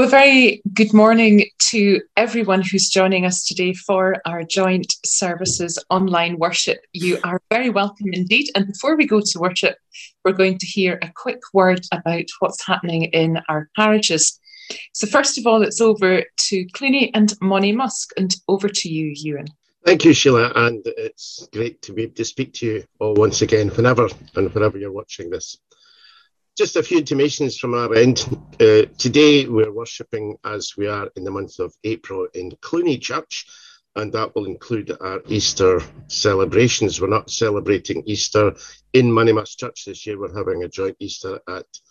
very good morning to everyone who's joining us today for our joint services online worship. You are very welcome indeed. And before we go to worship, we're going to hear a quick word about what's happening in our parishes. So first of all, it's over to Cluny and Monymusk, and over to you, Ewan. Thank you, Sheila, and it's great to be able to speak to you all once again, whenever you're watching this. Just a few intimations from our end. Today we're worshipping as we are in the month of April in Cluny Church, and that will include our Easter celebrations. We're not celebrating Easter in Monymusk Church this year. We're having a joint Easter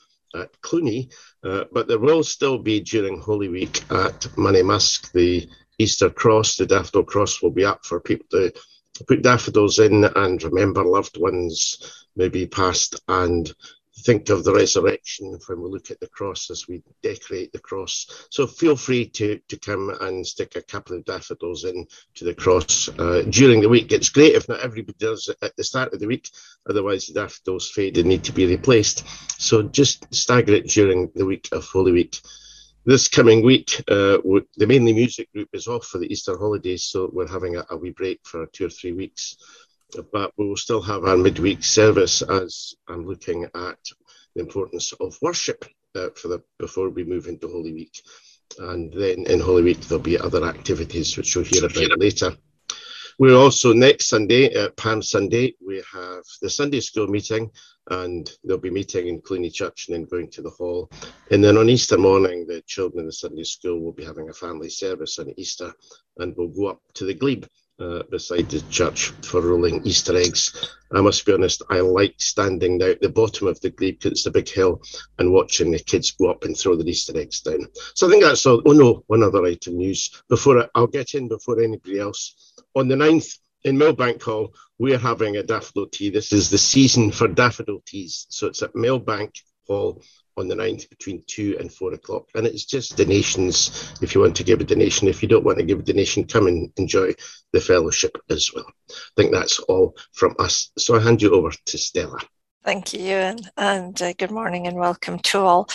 at Cluny, but there will still be during Holy Week at Monymusk the Easter cross, the daffodil cross will be up for people to put daffodils in and remember loved ones maybe past and think of the resurrection when we look at the cross as we decorate the cross. So feel free to come and stick a couple of daffodils in to the cross during the week. It's great if not everybody does it at the start of the week, otherwise the daffodils fade and need to be replaced. So just stagger it during the week of Holy Week. This coming week, the Mainly Music group is off for the Easter holidays, so we're having a wee break for 2 or 3 weeks. But we will still have our midweek service as I'm looking at the importance of worship before we move into Holy Week. And then in Holy Week, there'll be other activities which you'll hear about later. We're also next Sunday, Palm Sunday, we have the Sunday school meeting, and they'll be meeting in Cluny Church and then going to the hall. And then on Easter morning, the children in the Sunday school will be having a family service on Easter, and we'll go up to the glebe beside the church for rolling Easter eggs. I must be honest, I like standing down at the bottom of the glebe because it's a big hill and watching the kids go up and throw the Easter eggs down. So I think that's all. Oh no, one other item news before I'll get in before anybody else. On the 9th in Millbank Hall, we're having a daffodil tea. This is the season for daffodil teas. So it's at Millbank Hall on the 9th between 2 and 4 o'clock. And it's just donations if you want to give a donation. If you don't want to give a donation, come and enjoy the fellowship as well. I think that's all from us. So I hand you over to Stella. Thank you, Ewan, and good morning and welcome to all.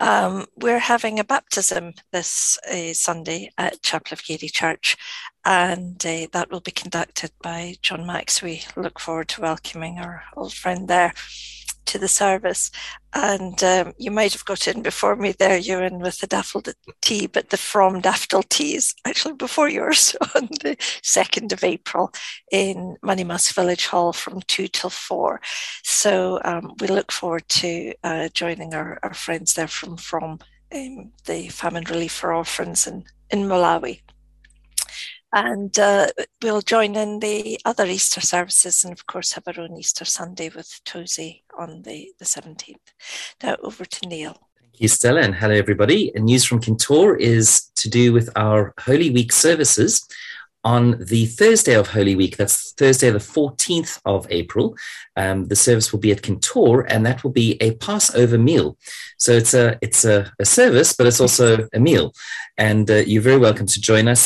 We're having a baptism this Sunday at Chapel of Gary Church, and that will be conducted by John Max. We look forward to welcoming our old friend there to the service. And you might have got in before me there, Ewan, with the daffodil tea, but the From Daffodil Tea is actually before yours on the 2nd of April in Monymusk Village Hall from 2 till 4. So we look forward to joining our friends there from the Famine Relief for Orphans in Malawi. And we'll join in the other Easter services and, of course, have our own Easter Sunday with Tozy on the 17th. Now, over to Neil. Thank you, Stella, and hello, everybody. And news from Kintore is to do with our Holy Week services. On the Thursday of Holy Week, that's Thursday the 14th of April, the service will be at Kintore, and that will be a Passover meal. So it's a service, but it's also a meal. And you're very welcome to join us.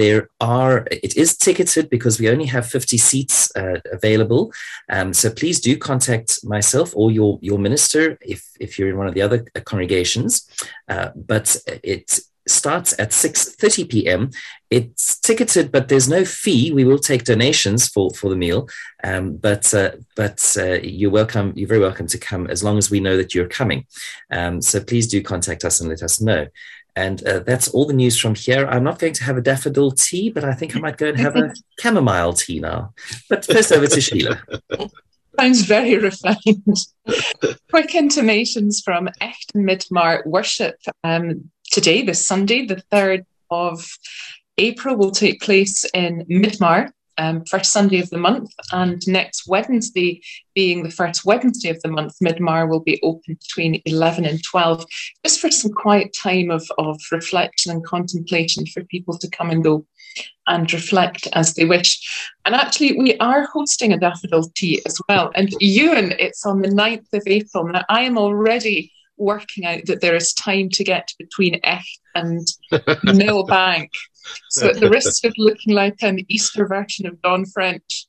It is ticketed because we only have 50 seats available. So please do contact myself or your minister if you're in one of the other congregations. But it starts at 6:30 p.m. It's ticketed, but there's no fee. We will take donations for the meal, but you're welcome. You're very welcome to come as long as we know that you're coming. So please do contact us and let us know. And that's all the news from here. I'm not going to have a daffodil tea, but I think I might go and have a chamomile tea now. But first over to Sheila. Sounds very refined. Quick intimations from Echt Midmar Worship. Today, this Sunday, the 3rd of April, will take place in Midmar, first Sunday of the month, and next Wednesday, being the first Wednesday of the month, Midmar will be open between 11 and 12, just for some quiet time of reflection and contemplation for people to come and go and reflect as they wish. And actually, we are hosting a daffodil tea as well. And Ewan, it's on the 9th of April. Now, I am already working out that there is time to get between Echt and Millbank. So at the risk of looking like an Easter version of Dawn French,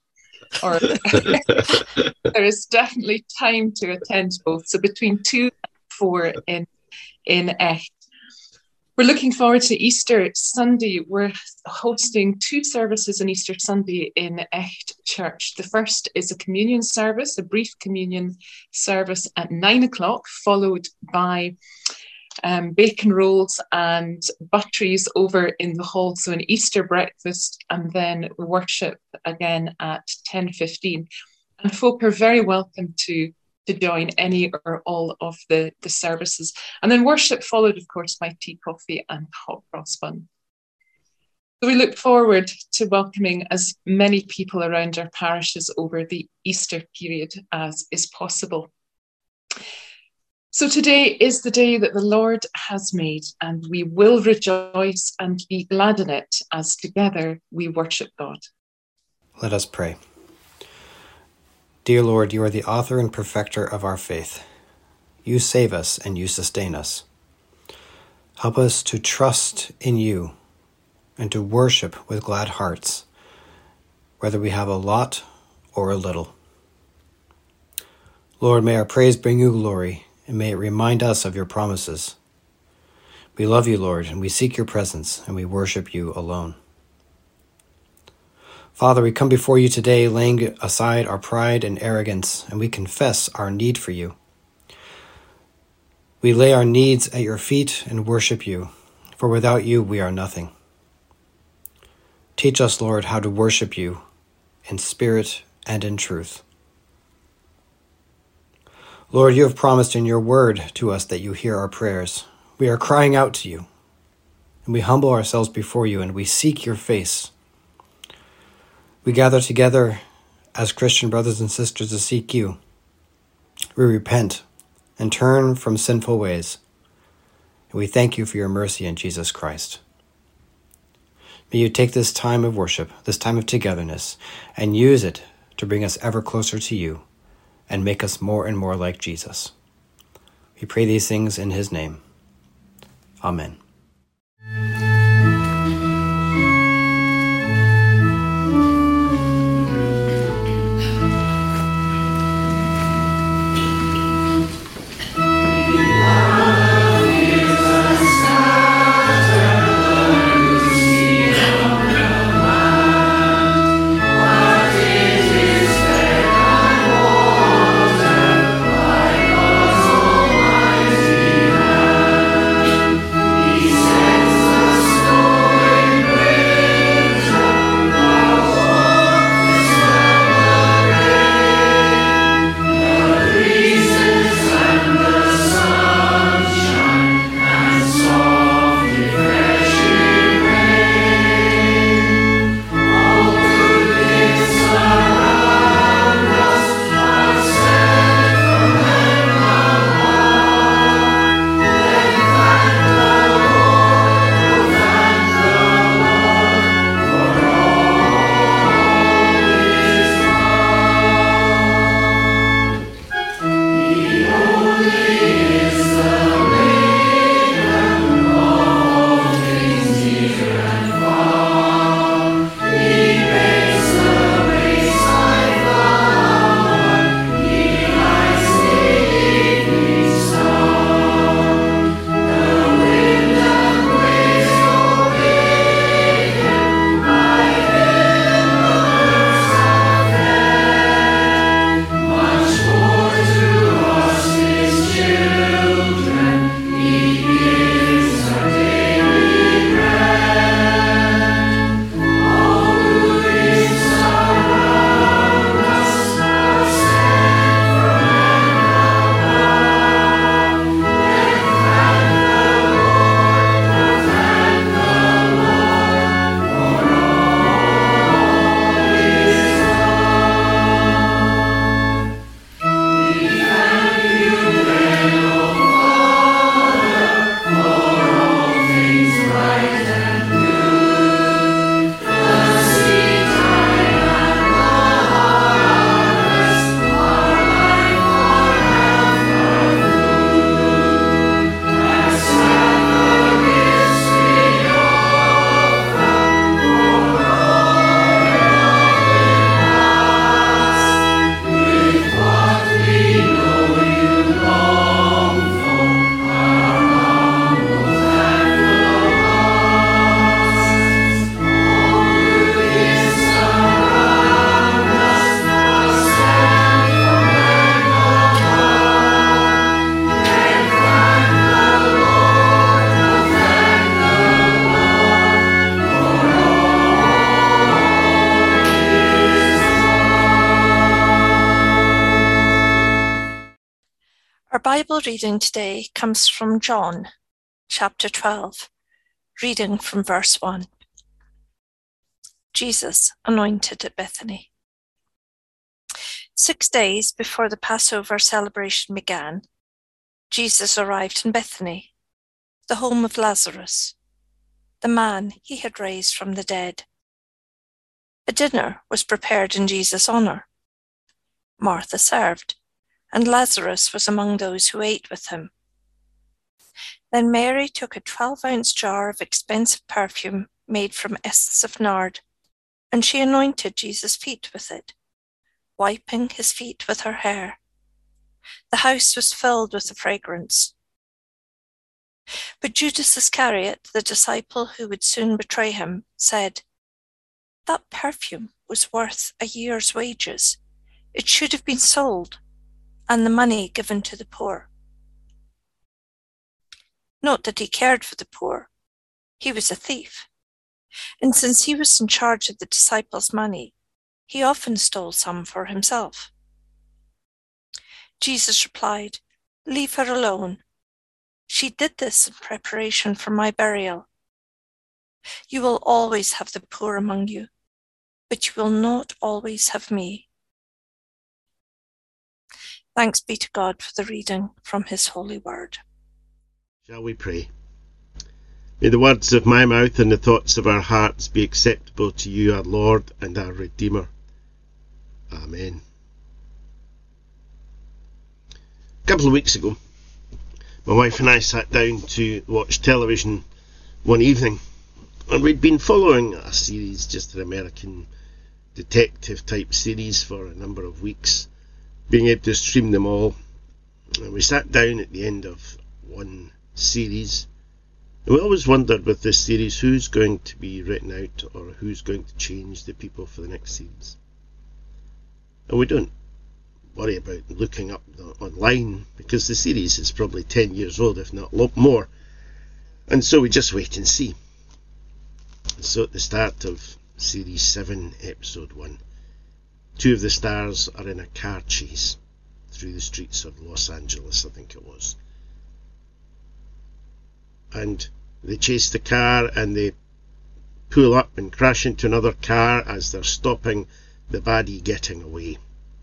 there is definitely time to attend both. So between 2 and 4 in Echt. We're looking forward to Easter Sunday. We're hosting 2 services on Easter Sunday in Echt Church. The first is a communion service, a brief communion service at 9 o'clock, followed by bacon rolls and butteries over in the hall, so an Easter breakfast, and then worship again at 10:15. And folk are very welcome to join any or all of the services. And then worship followed, of course, by tea, coffee and hot cross bun. So we look forward to welcoming as many people around our parishes over the Easter period as is possible. So today is the day that the Lord has made, and we will rejoice and be glad in it as together we worship God. Let us pray. Dear Lord, you are the author and perfecter of our faith. You save us and you sustain us. Help us to trust in you and to worship with glad hearts, whether we have a lot or a little. Lord, may our praise bring you glory, and may it remind us of your promises. We love you, Lord, and we seek your presence, and we worship you alone. Father, we come before you today laying aside our pride and arrogance, and we confess our need for you. We lay our needs at your feet and worship you, for without you we are nothing. Teach us, Lord, how to worship you in spirit and in truth. Lord, you have promised in your word to us that you hear our prayers. We are crying out to you, and we humble ourselves before you, and we seek your face. We gather together as Christian brothers and sisters to seek you. We repent and turn from sinful ways, and we thank you for your mercy in Jesus Christ. May you take this time of worship, this time of togetherness, and use it to bring us ever closer to you and make us more and more like Jesus. We pray these things in his name. Amen. Bible reading today comes from John, chapter 12, reading from verse 1. Jesus anointed at Bethany. 6 days before the Passover celebration began, Jesus arrived in Bethany, the home of Lazarus, the man he had raised from the dead. A dinner was prepared in Jesus' honor. Martha served, and Lazarus was among those who ate with him. Then Mary took a 12-ounce jar of expensive perfume made from essence of nard, and she anointed Jesus' feet with it, wiping his feet with her hair. The house was filled with the fragrance. But Judas Iscariot, the disciple who would soon betray him, said, "That perfume was worth a year's wages. It should have been sold, and the money given to the poor." Not that he cared for the poor. He was a thief. And since he was in charge of the disciples' money, he often stole some for himself. Jesus replied, "Leave her alone. She did this in preparation for my burial. You will always have the poor among you, but you will not always have me." Thanks be to God for the reading from his holy word. Shall we pray? May the words of my mouth and the thoughts of our hearts be acceptable to you, our Lord and our Redeemer. Amen. A couple of weeks ago, my wife and I sat down to watch television one evening, and we'd been following a series, just an American detective type series, for a number of weeks, being able to stream them all. And we sat down at the end of one series, and we always wondered with this series who's going to be written out or who's going to change the people for the next series. And we don't worry about looking up online, because the series is probably 10 years old, if not a lot more, and so we just wait and see. So at the start of series 7, episode 1, 2 of the stars are in a car chase through the streets of Los Angeles, I think it was, and they chase the car and they pull up and crash into another car as they're stopping the baddie getting away.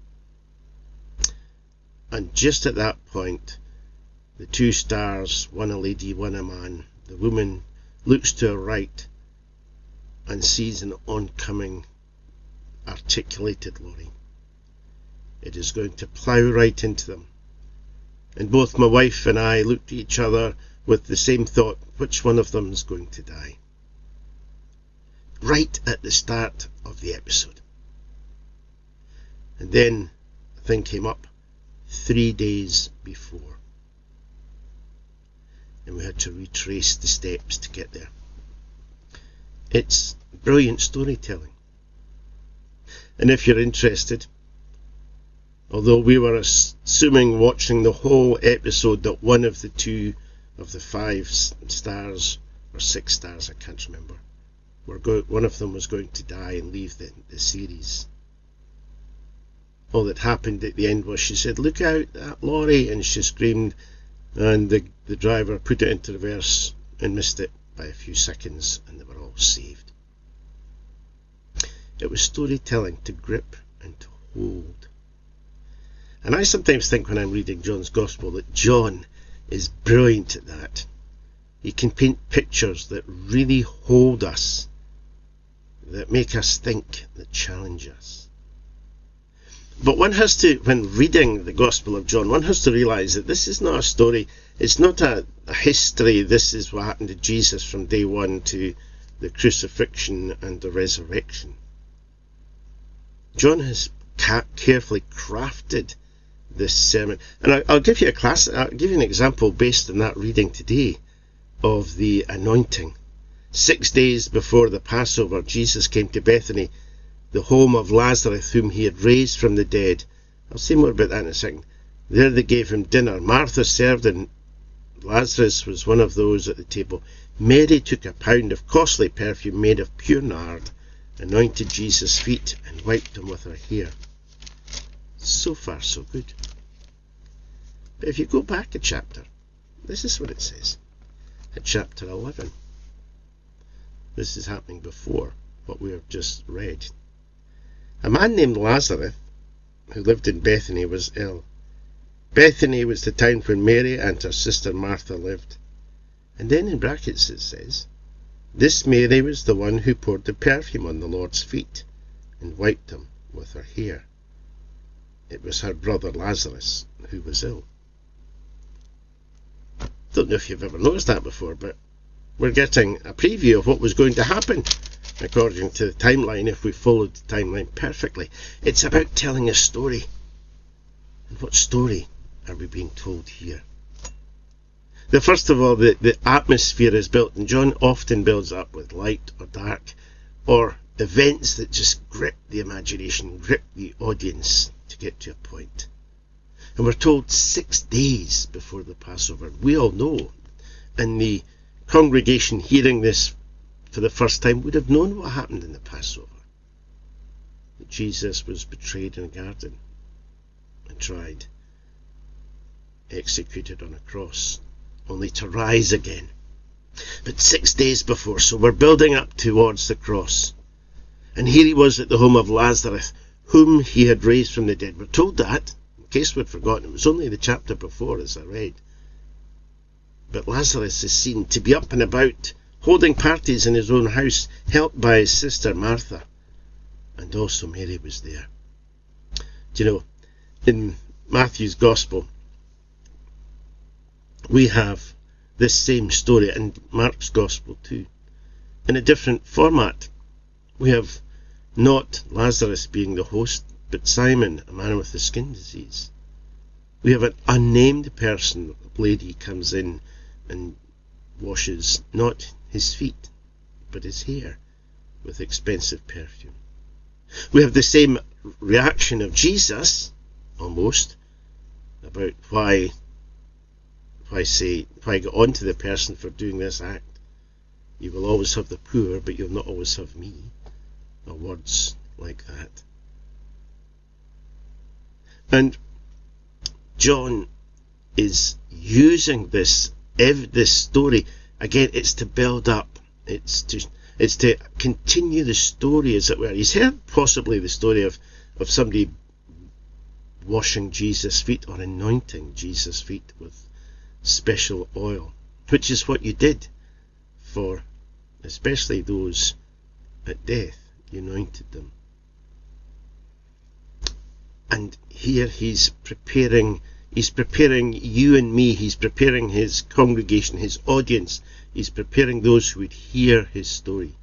And just at that point, the 2 stars, one a lady, one a man, the woman looks to her right and sees an oncoming articulated lorry. It is going to plough right into them. And both my wife and I looked at each other with the same thought, which one of them is going to die? Right at the start of the episode. And then the thing came up 3 days before, and we had to retrace the steps to get there. It's brilliant storytelling. And if you're interested, although we were assuming watching the whole episode that one of the 2 of the 5 stars, or 6 stars, I can't remember, one of them was going to die and leave the series. All that happened at the end was she said, "Look out, that lorry," and she screamed, and the driver put it into reverse and missed it by a few seconds, and they were all saved. It was storytelling to grip and to hold. And I sometimes think when I'm reading John's Gospel that John is brilliant at that. He can paint pictures that really hold us, that make us think, that challenge us. But one has to, when reading the Gospel of John, one has to realise that this is not a story, it's not a history, this is what happened to Jesus from day 1 to the crucifixion and the resurrection. John has carefully crafted this sermon. And I'll give you an example based on that reading today of the anointing. 6 days before the Passover, Jesus came to Bethany, the home of Lazarus, whom he had raised from the dead. I'll say more about that in a second. There they gave him dinner. Martha served, and Lazarus was one of those at the table. Mary took a pound of costly perfume made of pure nard, anointed Jesus' feet, and wiped them with her hair. So far, so good. But if you go back a chapter, this is what it says. At chapter 11. This is happening before what we have just read. A man named Lazarus, who lived in Bethany, was ill. Bethany was the town where Mary and her sister Martha lived. And then in brackets it says, this Mary was the one who poured the perfume on the Lord's feet and wiped them with her hair. It was her brother Lazarus who was ill. Don't know if you've ever noticed that before, but we're getting a preview of what was going to happen according to the timeline if we followed the timeline perfectly. It's about telling a story. And what story are we being told here? First of all, the atmosphere is built, and John often builds up with light or dark, or events that just grip the imagination, grip the audience to get to a point. And we're told 6 days before the Passover. We all know, and the congregation hearing this for the first time would have known what happened in the Passover. That Jesus was betrayed in a garden and tried, executed on a cross, only to rise again. But 6 days before, so we're building up towards the cross. And here he was at the home of Lazarus, whom he had raised from the dead. We're told that, in case we'd forgotten, it was only the chapter before, as I read. But Lazarus is seen to be up and about, holding parties in his own house, helped by his sister Martha. And also Mary was there. Do you know, in Matthew's Gospel, we have this same story, and Mark's Gospel too, in a different format. We have not Lazarus being the host, but Simon, a man with the skin disease. We have an unnamed person. A lady comes in and washes not his feet, but his hair with expensive perfume. We have the same reaction of Jesus, almost, about why get on to the person for doing this act. You will always have the poor, but you'll not always have me. Or words like that. And John is using this story. Again, it's to build up. It's to continue the story, as it were. He's heard possibly the story of somebody washing Jesus' feet or anointing Jesus' feet with special oil, which is what you did for especially those at death. You anointed them. And here he's preparing you and me. He's preparing his congregation, his audience. He's preparing those who would hear his story.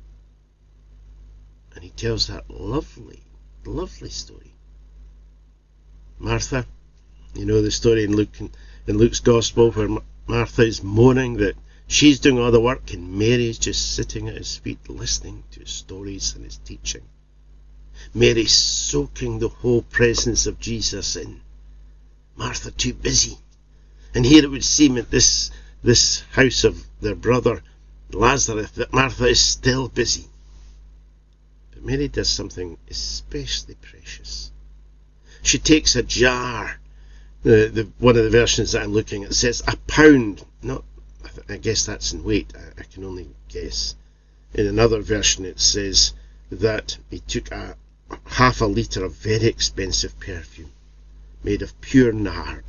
And he tells that lovely, lovely story. Martha, you know the story in Luke's Gospel where Martha is mourning that she's doing all the work and Mary's just sitting at his feet listening to his stories and his teaching. Mary soaking the whole presence of Jesus in. Martha too busy. And here it would seem at this house of their brother Lazarus that Martha is still busy. But Mary does something especially precious. She takes a jar. One of the versions that I'm looking at says a pound. I guess that's in weight. I can only guess. In another version it says that he took a half a litre of very expensive perfume made of pure nard.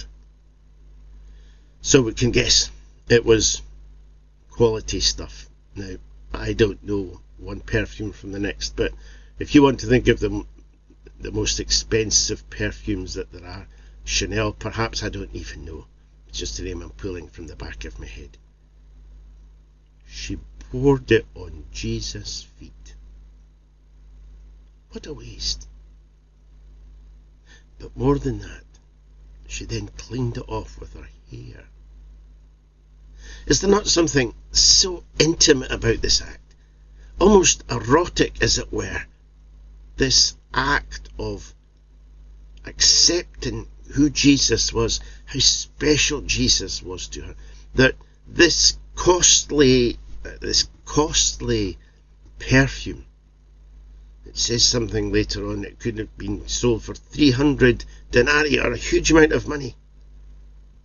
So we can guess it was quality stuff. Now, I don't know one perfume from the next, but if you want to think of the most expensive perfumes that there are, Chanel perhaps, I don't even know. It's just a name I'm pulling from the back of my head. She poured it on Jesus' feet. What a waste. But more than that, she then cleaned it off with her hair. Is there not something so intimate about this act? Almost erotic, as it were. This act of accepting who Jesus was, how special Jesus was to her. That this costly perfume, it says something later on, it could have been sold for 300 denarii, or a huge amount of money.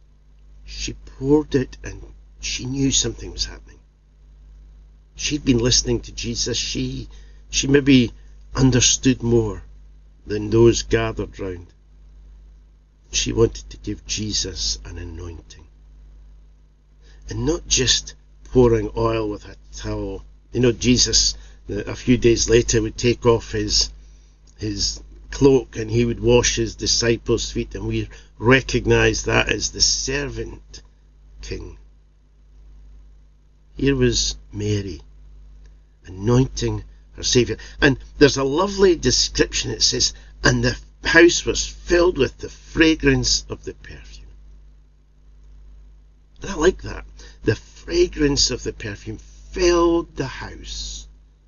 She poured it, and she knew something was happening. She'd been listening to Jesus. She maybe understood more than those gathered round. She wanted to give Jesus an anointing. And not just pouring oil with a towel. You know, Jesus, a few days later, would take off his cloak and he would wash his disciples' feet, and we recognize that as the servant king. Here was Mary anointing her Saviour. And there's a lovely description. It says, and the house was filled with the fragrance of the perfume. And I like that. The fragrance of the perfume filled the house.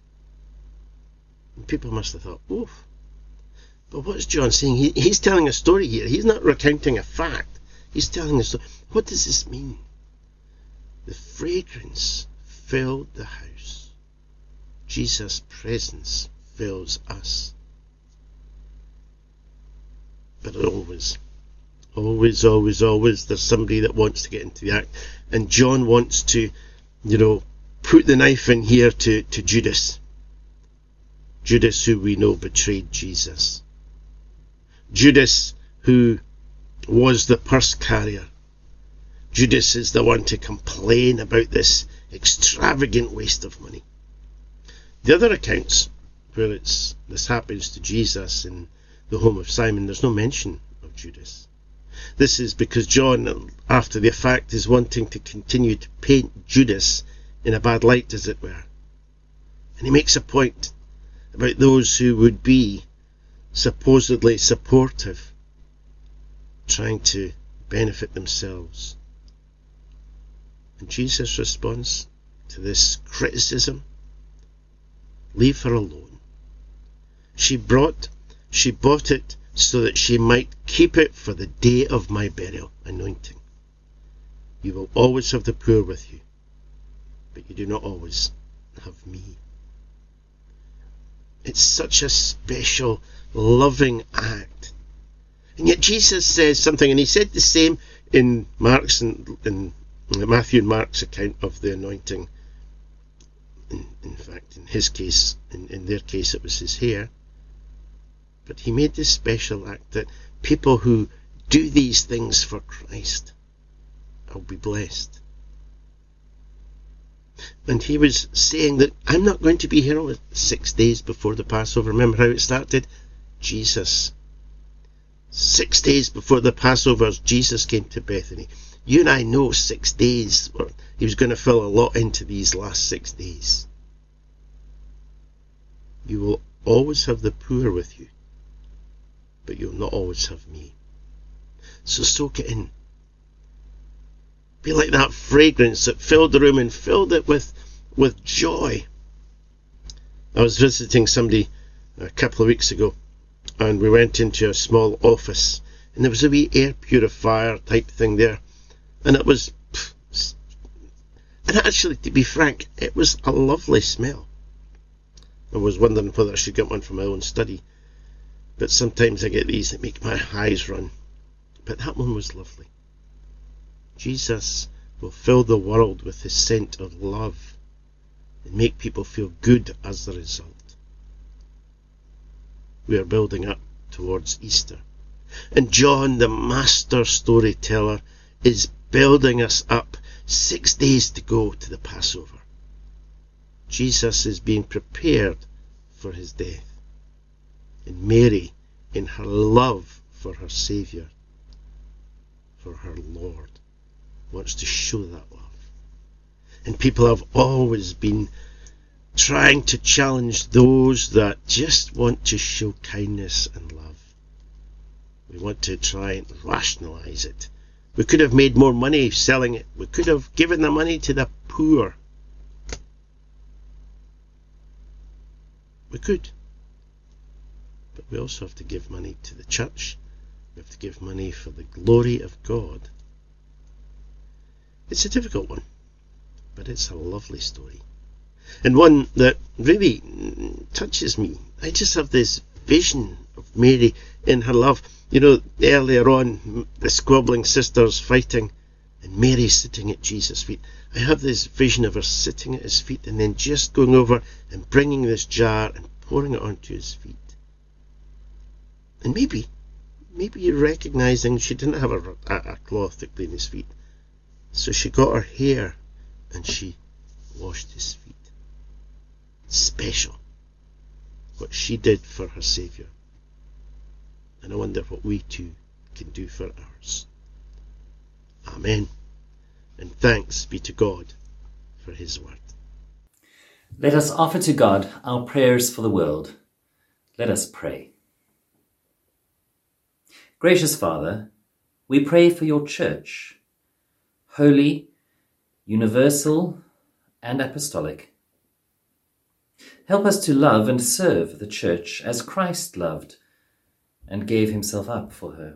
And people must have thought, oof. But what's John saying? He's telling a story here. He's not recounting a fact. He's telling a story. What does this mean? The fragrance filled the house. Jesus' presence fills us. But always, there's somebody that wants to get into the act. And John wants to, put the knife in here to Judas. Judas, who we know betrayed Jesus. Judas, who was the purse carrier. Judas is the one to complain about this extravagant waste of money. The other accounts where this happens to Jesus in the home of Simon, there's no mention of Judas. This is because John, after the fact, is wanting to continue to paint Judas in a bad light, as it were. And he makes a point about those who would be supposedly supportive, trying to benefit themselves. And Jesus responds to this criticism, leave her alone. She bought it so that she might keep it for the day of my burial, anointing. You will always have the poor with you, but you do not always have me. It's such a special, loving act. And yet Jesus says something, and he said the same in Matthew and Mark's account of the anointing. In fact, in his case, in their case, it was his hair. But he made this special act that people who do these things for Christ will be blessed. And he was saying that I'm not going to be here 6 days before the Passover. Remember how it started? Jesus. 6 days before the Passover, Jesus came to Bethany. You and I know 6 days. He was going to fill a lot into these last 6 days. You will always have the poor with you, but you'll not always have me. So soak it in. Be like that fragrance that filled the room and filled it with joy. I was visiting somebody a couple of weeks ago, and we went into a small office, and there was a wee air purifier type thing there, and it was, and actually, to be frank, it was a lovely smell. I was wondering whether I should get one for my own study, but sometimes I get these that make my eyes run. But that one was lovely. Jesus will fill the world with his scent of love and make people feel good as the result. We are building up towards Easter. And John, the master storyteller, is building us up 6 days to go to the Passover. Jesus is being prepared for his death. And Mary, in her love for her Saviour, for her Lord, wants to show that love. And people have always been trying to challenge those that just want to show kindness and love. We want to try and rationalise it. We could have made more money selling it. We could have given the money to the poor. We could. But we also have to give money to the church. We have to give money for the glory of God. It's a difficult one, but it's a lovely story. And one that really touches me. I just have this vision of Mary in her love. Earlier on, the squabbling sisters fighting, and Mary sitting at Jesus' feet. I have this vision of her sitting at his feet and then just going over and bringing this jar and pouring it onto his feet. And maybe you're recognizing she didn't have a cloth to clean his feet. So she got her hair and she washed his feet. Special. What she did for her Saviour. And I wonder what we too can do for ours. Amen. And thanks be to God for his word. Let us offer to God our prayers for the world. Let us pray. Gracious Father, we pray for your church, holy, universal, and apostolic. Help us to love and serve the church as Christ loved and gave himself up for her.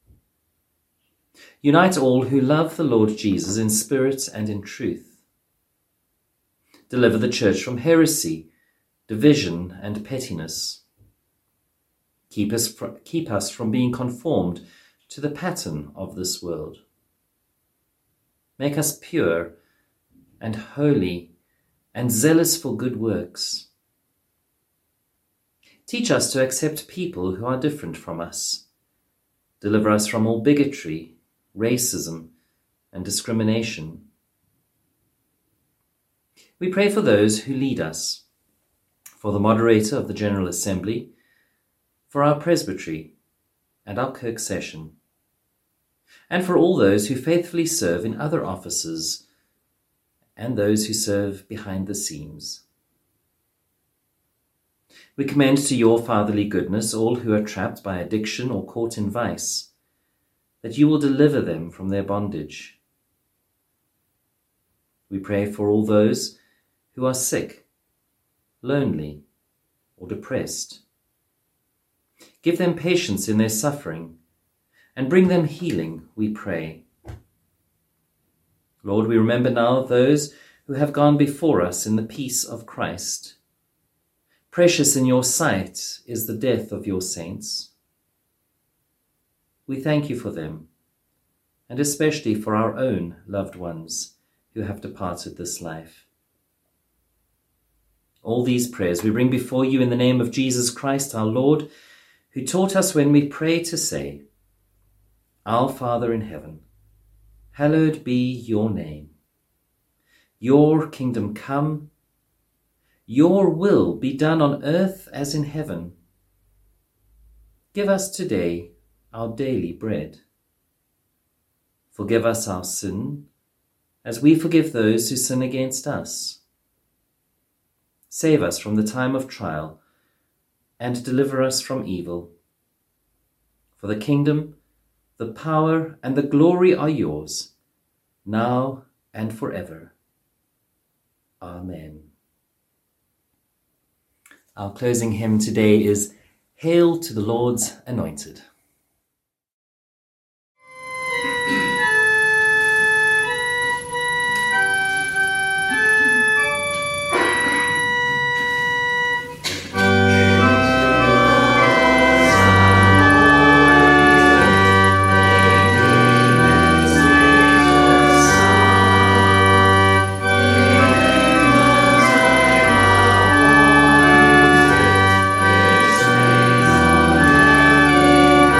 Unite all who love the Lord Jesus in spirit and in truth. Deliver the church from heresy, division, and pettiness. Keep us from being conformed to the pattern of this world. Make us pure and holy and zealous for good works. Teach us to accept people who are different from us. Deliver us from all bigotry, racism, and discrimination. We pray for those who lead us, for the moderator of the General Assembly, for our presbytery and our Kirk session, and for all those who faithfully serve in other offices and those who serve behind the scenes. We commend to your fatherly goodness all who are trapped by addiction or caught in vice, that you will deliver them from their bondage. We pray for all those who are sick, lonely, or depressed. Give them patience in their suffering and bring them healing, we pray. Lord, we remember now those who have gone before us in the peace of Christ. Precious in your sight is the death of your saints. We thank you for them, and especially for our own loved ones who have departed this life. All these prayers we bring before you in the name of Jesus Christ our Lord, who taught us when we pray to say, Our Father in heaven, hallowed be your name. Your kingdom come, your will be done on earth as in heaven. Give us today our daily bread. Forgive us our sin, as we forgive those who sin against us. Save us from the time of trial, and deliver us from evil. For the kingdom, the power, and the glory are yours, now and forever. Amen. Our closing hymn today is Hail to the Lord's Anointed. Amen.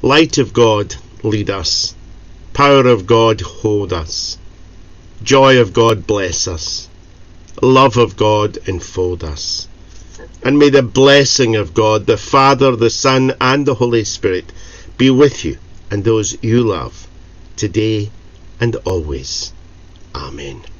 Light of God, lead us. Power of God, hold us. Joy of God, bless us. Love of God, enfold us. And may the blessing of God, the Father, the Son, and the Holy Spirit be with you and those you love, today and always. Amen.